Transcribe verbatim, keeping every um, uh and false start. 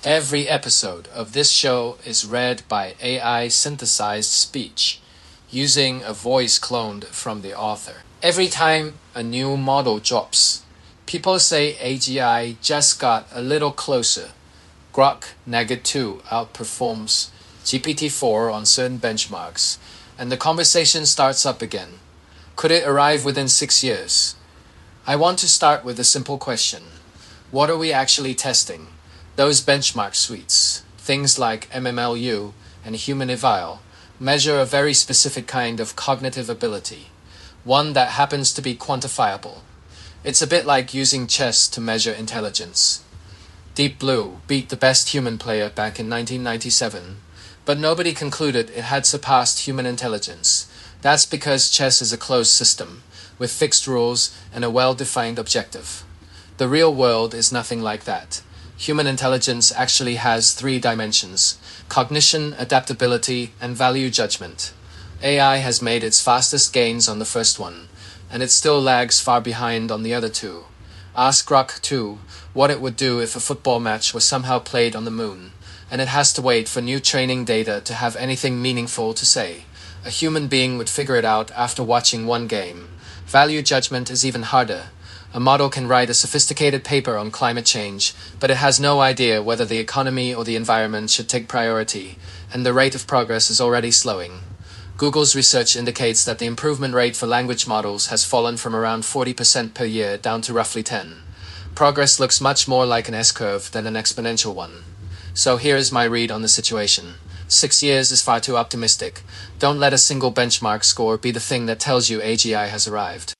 Every episode of this show is read by A I synthesized speech, using a voice cloned from the author. Every time a new model drops, people say A G I just got a little closer. Grok Nugget two outperforms G P T four on certain benchmarks, and the conversation starts up again. Could it arrive within six years? I want to start with a simple question. What are we actually testing? Those benchmark suites, things like M M L U and Human Eval, measure a very specific kind of cognitive ability, one that happens to be quantifiable. It's a bit like using chess to measure intelligence. Deep Blue beat the best human player back in nineteen ninety-seven, but nobody concluded it had surpassed human intelligence. That's because chess is a closed system, with fixed rules and a well-defined objective. The real world is nothing like that. Human intelligence actually has three dimensions: cognition, adaptability, and value judgment. A I has made its fastest gains on the first one, and it still lags far behind on the other two. Ask Grok two what it would do if a football match was somehow played on the moon, and it has to wait for new training data to have anything meaningful to say. A human being would figure it out after watching one game. Value judgment is even harder. A model can write a sophisticated paper on climate change, but it has no idea whether the economy or the environment should take priority, and the rate of progress is already slowing. Google's research indicates that the improvement rate for language models has fallen from around forty percent per year down to roughly ten. Progress looks much more like an S-curve than an exponential one. So here is my read on the situation. Six years is far too optimistic. Don't let a single benchmark score be the thing that tells you A G I has arrived.